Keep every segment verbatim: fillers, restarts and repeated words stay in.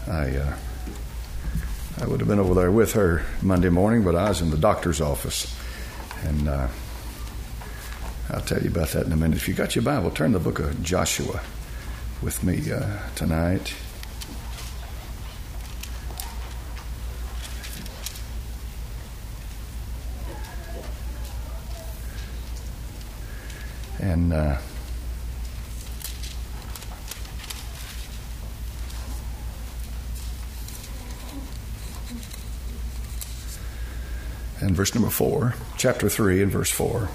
I uh, I would have been over there with her Monday morning, but I was in the doctor's office. And uh, I'll tell you about that in a minute. If you got your Bible, turn the book of Joshua with me uh, tonight. And uh, and verse number four, chapter three and verse four.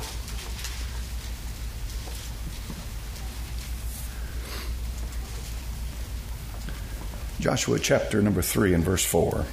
Joshua chapter number three and verse four.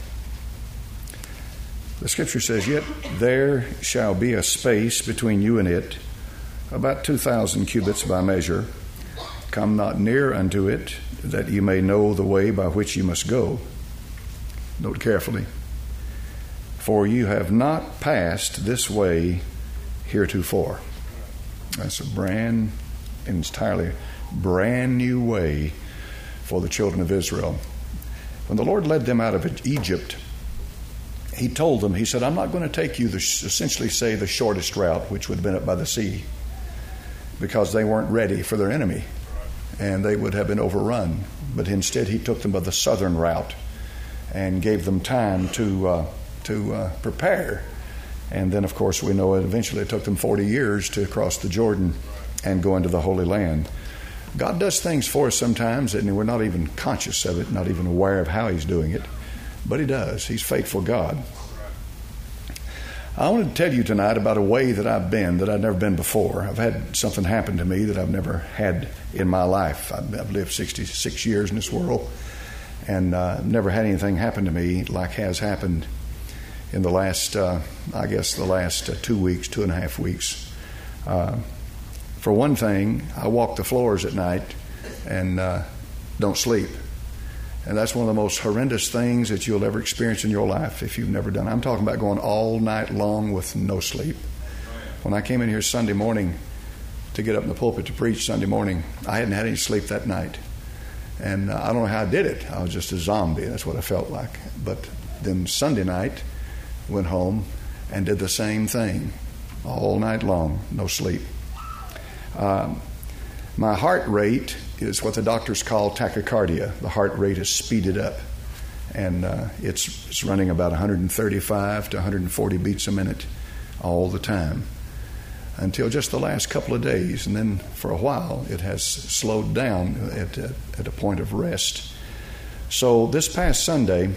The scripture says, "Yet there shall be a space between you and it, about two thousand cubits by measure. Come not near unto it, that you may know the way by which you must go." Note carefully. "For you have not passed this way heretofore." That's a brand, entirely brand new way for the children of Israel. When the Lord led them out of Egypt, He told them, He said, "I'm not going to take you, the, essentially say, the shortest route, which would have been up by the sea, because they weren't ready for their enemy, and they would have been overrun. But instead, He took them by the southern route and gave them time to uh, to uh, prepare. And then, of course, we know it eventually took them forty years to cross the Jordan and go into the Holy Land. God does things for us sometimes, and we're not even conscious of it, not even aware of how He's doing it. But He does. He's faithful God. I want to tell you tonight about a way that I've been that I've never been before. I've had something happen to me that I've never had in my life. I've, I've lived sixty-six years in this world, and uh, never had anything happen to me like has happened in the last, uh, I guess, the last uh, two weeks, two and a half weeks. Uh, for one thing, I walk the floors at night and uh, don't sleep. And that's one of the most horrendous things that you'll ever experience in your life if you've never done it. I'm talking about going all night long with no sleep. When I came in here Sunday morning to get up in the pulpit to preach Sunday morning, I hadn't had any sleep that night. And uh, I don't know how I did it. I was just a zombie. That's what I felt like. But then Sunday night, went home and did the same thing all night long, no sleep. Um, my heart rate is what the doctors call tachycardia. The heart rate is speeded up, and uh, it's, it's running about one thirty-five to one forty beats a minute all the time until just the last couple of days, and then for a while it has slowed down at, at, at a point of rest. So this past Sunday,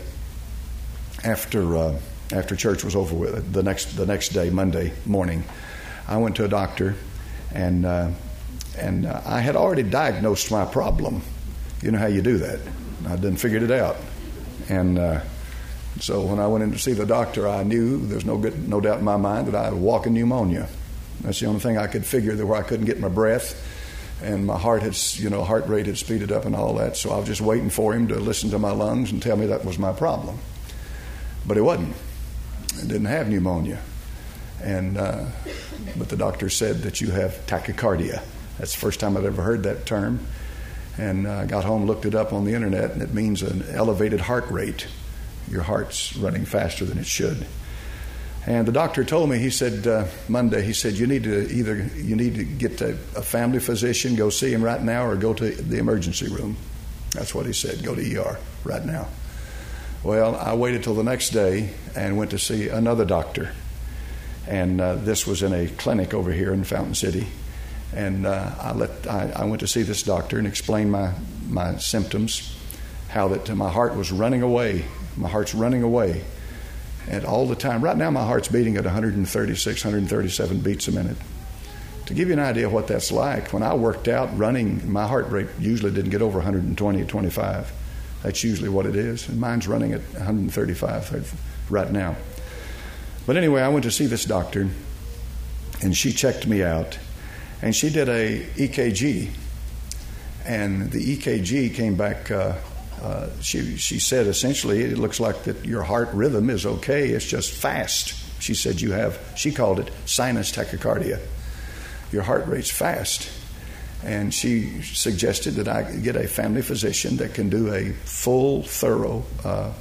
after uh, after church was over with, the next the next day, Monday morning, I went to a doctor, and uh, and uh, I had already diagnosed my problem. You know how you do that. I done figured it out, and uh, so when I went in to see the doctor, I knew there's no good, no doubt in my mind that I had walking pneumonia. That's the only thing I could figure, that where I couldn't get my breath, and my heart had, you know, heart rate had speeded up and all that. So I was just waiting for him to listen to my lungs and tell me that was my problem. But it wasn't. I didn't have pneumonia. And uh, but the doctor said that you have tachycardia. That's the first time I'd ever heard that term. And I uh, got home, looked it up on the internet, and it means an elevated heart rate. Your heart's running faster than it should. And the doctor told me, he said, uh, Monday, he said, you need to either, you need to get to a family physician, go see him right now, or go to the emergency room. That's what he said, go to E R right now. Well, I waited till the next day and went to see another doctor. And uh, this was in a clinic over here in Fountain City. And uh, I, let, I, I went to see this doctor and explained my, my symptoms, how that my heart was running away. My heart's running away. And all the time. Right now my heart's beating at one thirty-six, one thirty-seven beats a minute. To give you an idea of what that's like, when I worked out running, my heart rate usually didn't get over one twenty, twenty-five. That's usually what it is. And mine's running at one thirty-five right now. But anyway, I went to see this doctor, and she checked me out, and she did a E K G. And the E K G came back, uh, uh, she, she said essentially, it looks like that your heart rhythm is okay, it's just fast. She said you have, she called it sinus tachycardia. Your heart rate's fast. And she suggested that I get a family physician that can do a full, thorough uh,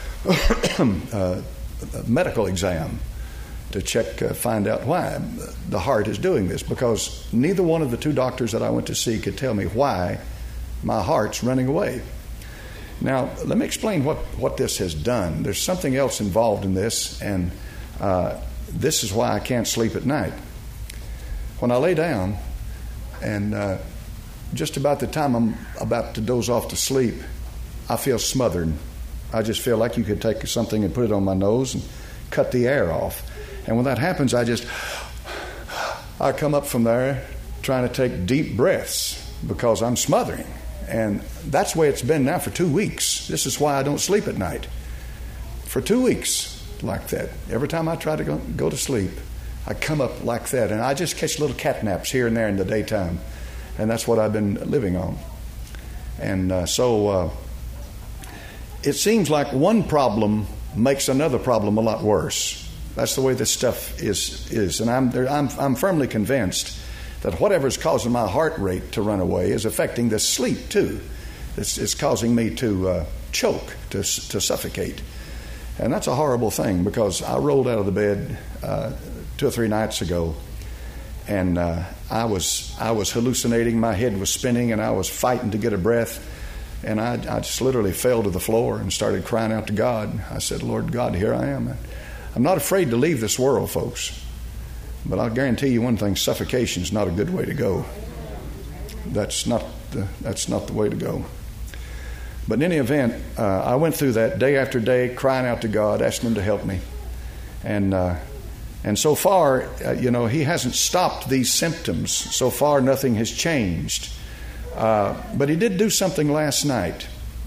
uh, medical exam to check, uh, find out why the heart is doing this. Because neither one of the two doctors that I went to see could tell me why my heart's running away. Now, let me explain what, what this has done. There's something else involved in this, and uh, this is why I can't sleep at night. When I lay down, and uh, just about the time I'm about to doze off to sleep, I feel smothered. I just feel like you could take something and put it on my nose and cut the air off. And when that happens, I just, I come up from there trying to take deep breaths because I'm smothering. And that's the way it's been now for two weeks. This is why I don't sleep at night. For two weeks like that. Every time I try to go, go to sleep, I come up like that. And I just catch little cat naps here and there in the daytime. And that's what I've been living on. And uh, so uh, it seems like one problem makes another problem a lot worse. That's the way this stuff is. is. And I'm, I'm, I'm firmly convinced that whatever's causing my heart rate to run away is affecting the sleep too. It's, it's causing me to uh, choke, to to suffocate. And that's a horrible thing, because I rolled out of the bed uh, two or three nights ago, and uh, I was I was hallucinating. My head was spinning, and I was fighting to get a breath. And I, I just literally fell to the floor and started crying out to God. I said, Lord God, here I am. I'm not afraid to leave this world, folks. But I'll guarantee you one thing: suffocation is not a good way to go. That's not the, that's not the way to go. But in any event, uh, I went through that day after day, crying out to God, asking Him to help me. And uh, and so far, uh, you know, He hasn't stopped these symptoms. So far, nothing has changed. Uh, but He did do something last night.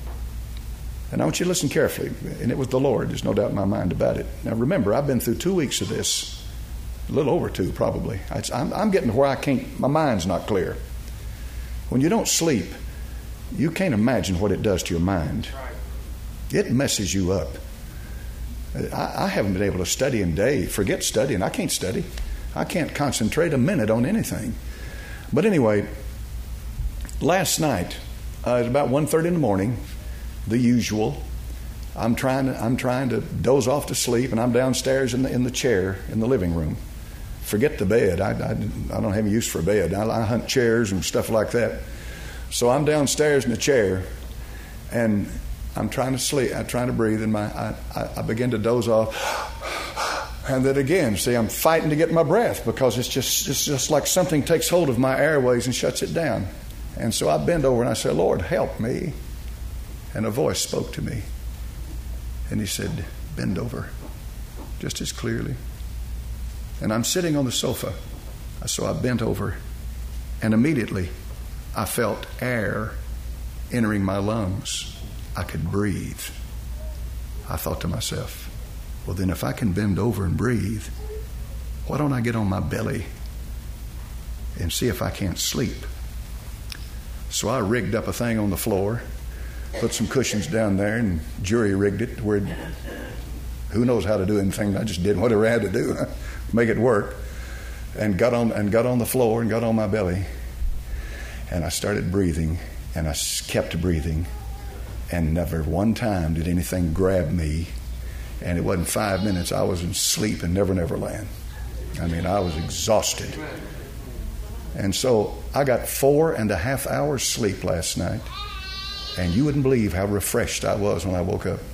And I want you to listen carefully. And it was the Lord. There's no doubt in my mind about it. Now, remember, I've been through two weeks of this. A little over two, probably. I'm, I'm getting to where I can't, my mind's not clear. When you don't sleep, you can't imagine what it does to your mind. It messes you up. I, I haven't been able to study in day. Forget studying. I can't study. I can't concentrate a minute on anything. But anyway, last night, uh, at about one thirty in the morning, the usual, I'm trying to, I'm trying to doze off to sleep, and I'm downstairs in the, in the chair in the living room. Forget the bed. I, I, I don't have any use for a bed. I, I hunt chairs and stuff like that. So I'm downstairs in the chair, and I'm trying to sleep. I'm trying to breathe, and my I, I, I begin to doze off. And then again, see, I'm fighting to get my breath, because it's just it's just like something takes hold of my airways and shuts it down. And so I bend over and I say, Lord, help me. And a voice spoke to me. And He said, bend over, just as clearly. And I'm sitting on the sofa. So I bent over, and immediately I felt air entering my lungs. I could breathe. I thought to myself, well, then if I can bend over and breathe, why don't I get on my belly and see if I can't sleep? So I rigged up a thing on the floor, put some cushions down there, and jury rigged it where who knows how to do anything. I just did whatever I had to do, make it work, and got on and got on the floor and got on my belly, and I started breathing, and I kept breathing, and never one time did anything grab me. And it wasn't five minutes. I was in sleep in Never Never Land. I mean, I was exhausted. And so I got four and a half hours sleep last night. And you wouldn't believe how refreshed I was when I woke up.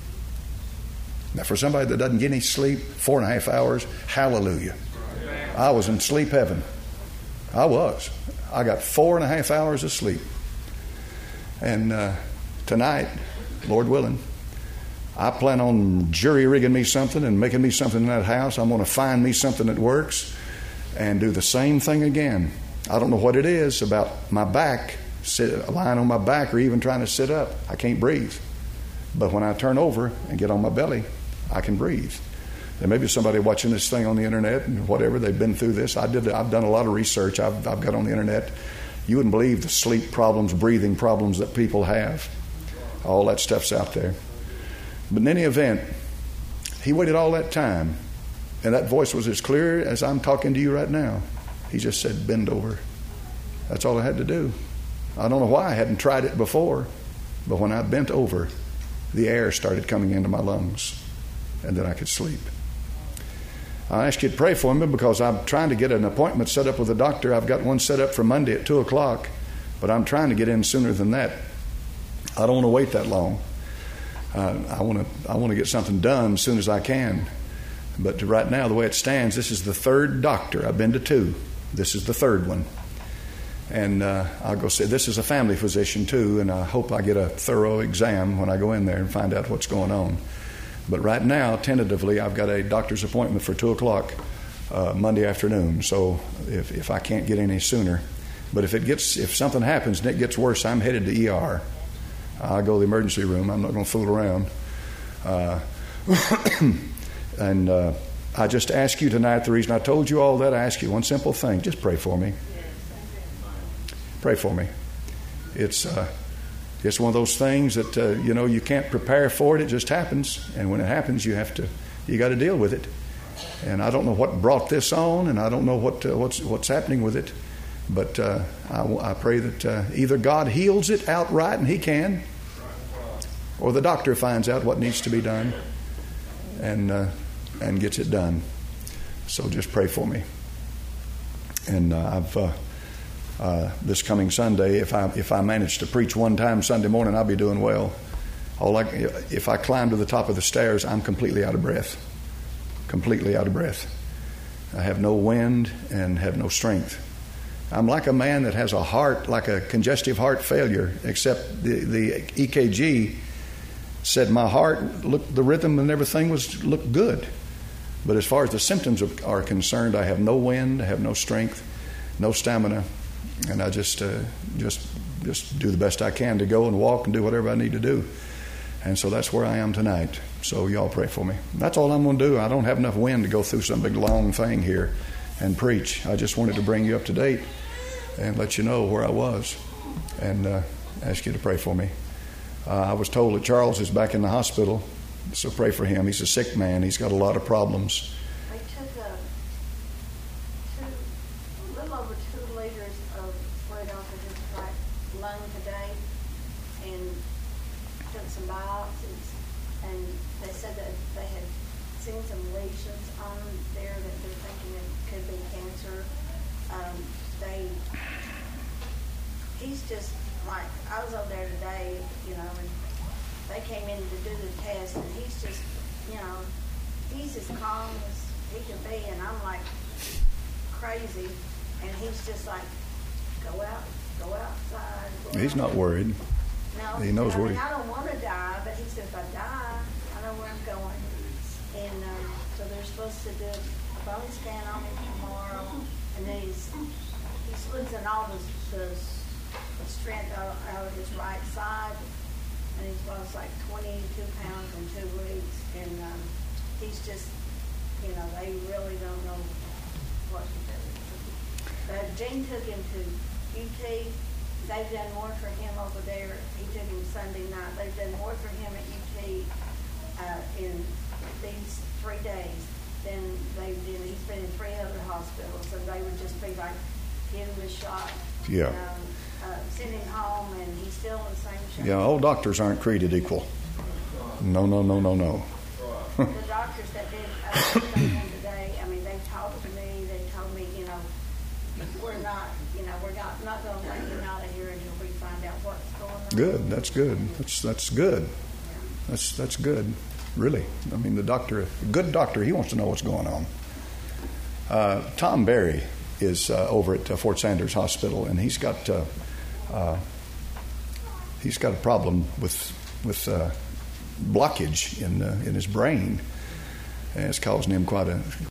Now, for somebody that doesn't get any sleep, four and a half hours, hallelujah. I was in sleep heaven. I was. I got four and a half hours of sleep. And uh, tonight, Lord willing, I plan on jury rigging me something and making me something in that house. I'm going to find me something that works and do the same thing again. I don't know what it is about my back, sit, lying on my back, or even trying to sit up. I can't breathe. But when I turn over and get on my belly, I can breathe. There may be somebody watching this thing on the internet and whatever, they've been through this. I did. I've done a lot of research. I've, I've got on the internet. You wouldn't believe the sleep problems, breathing problems that people have. All that stuff's out there. But in any event, he waited all that time, and that voice was as clear as I'm talking to you right now. He just said, bend over. That's all I had to do. I don't know why I hadn't tried it before, but when I bent over, the air started coming into my lungs, and then I could sleep. I ask you to pray for me because I'm trying to get an appointment set up with a doctor. I've got one set up for Monday at two o'clock, but I'm trying to get in sooner than that. I don't want to wait that long. Uh, I want to I want to get something done as soon as I can. But right now, the way it stands, this is the third doctor. I've been to two. This is the third one. And uh, I'll go say, this is a family physician too, and I hope I get a thorough exam when I go in there and find out what's going on. But right now, tentatively, I've got a doctor's appointment for two o'clock uh, Monday afternoon. So if, if I can't get any sooner, but if it gets, if something happens and it gets worse, I'm headed to E R. I'll go to the emergency room. I'm not going to fool around. Uh, and uh, I just ask you tonight, the reason I told you all that, I ask you one simple thing. Just pray for me. Pray for me. It's uh, it's one of those things that uh, you know you can't prepare for it. It just happens, and when it happens, you have to you got to deal with it. And I don't know what brought this on, and I don't know what uh, what's what's happening with it. But uh, I, I pray that uh, either God heals it outright, and He can, or the doctor finds out what needs to be done, and uh, and gets it done. So just pray for me. And uh, I've. Uh, Uh, this coming Sunday, if I if I manage to preach one time Sunday morning, I'll be doing well. All I, if I climb to the top of the stairs, I'm completely out of breath. Completely out of breath. I have no wind and have no strength. I'm like a man that has a heart, like a congestive heart failure, except the, the E K G said my heart, looked, the rhythm and everything was looked good. But as far as the symptoms are concerned, I have no wind, I have no strength, no stamina. And I just uh, just just do the best I can to go and walk and do whatever I need to do. And so that's where I am tonight. So y'all pray for me. That's all I'm going to do. I don't have enough wind to go through some big long thing here and preach. I just wanted to bring you up to date and let you know where I was and uh, ask you to pray for me. Uh, I was told that Charles is back in the hospital, so pray for him. He's a sick man. He's got a lot of problems. I took a, two, a little over two liters of fluid off of his right lung today and took some biopsies. And they said that they had seen some lesions on there that they're thinking it could be cancer. Um, they, he's just like, I was over there today, you know, and they came in to do the test, and he's just, you know, he's as calm as he can be, and I'm like crazy, and he's just like, go out, go outside. Go He's out. not worried. No, He knows I where mean, he... I don't want to die, but he said if I die, I know where I'm going. And um, so they're supposed to do a bone scan on him tomorrow, and then he's he's losing all the, the, the strength out, out of his right side, and he's lost like twenty-two pounds in two weeks, and um, he's just, you know, they really don't know what to do. But Gene took him to U T. They've done more for him over there. He took him Sunday night. They've done more for him at U T uh, in these three days than they did. He's been in three other hospitals, and they would just be like, give him a shot. Yeah. And, um, uh, send him home, and he's still in the same shape. Yeah, all doctors aren't created equal. No, no, no, no, no. The doctors that did uh, him today, I mean, they talked to me. They told me, you know, we're not, you know, we're not, not going to let him out of here until we find out what's going on. Good. That's good. That's that's good. That's that's good. Really. I mean, the doctor, a good doctor, he wants to know what's going on. Uh, Tom Berry is uh, over at uh, Fort Sanders Hospital, and he's got uh, uh, he's got a problem with with uh, blockage in uh, in his brain, and it's causing him quite a